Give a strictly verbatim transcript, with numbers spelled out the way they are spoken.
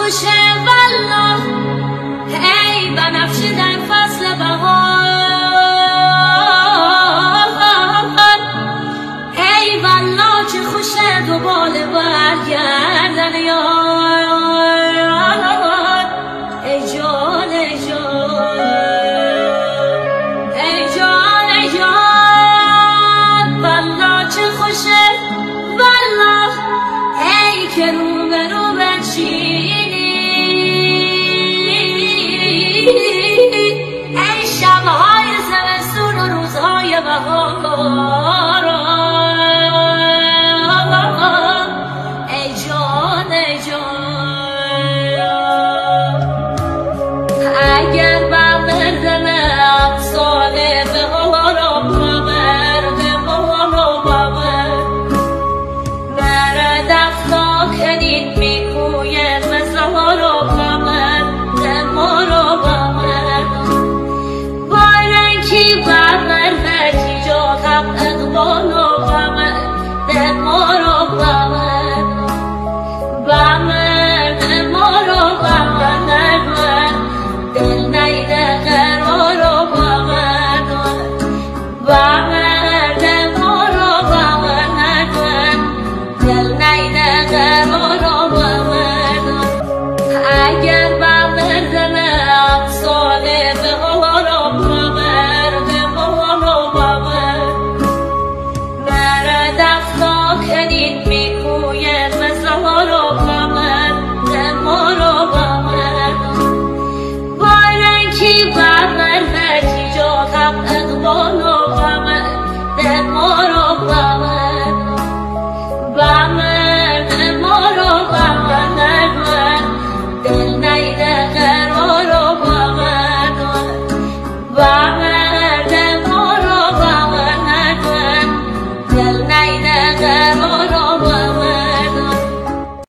خوشه والله، ای بنفشه در فصل بهار، ای والله چه خوشه دو بال برگردن یار. ای جان ای جان ای جان ای جان، والله چه خوشه والله، ای که رو به رو بنشینی، ای شبهای زمستون و روزهای بهار.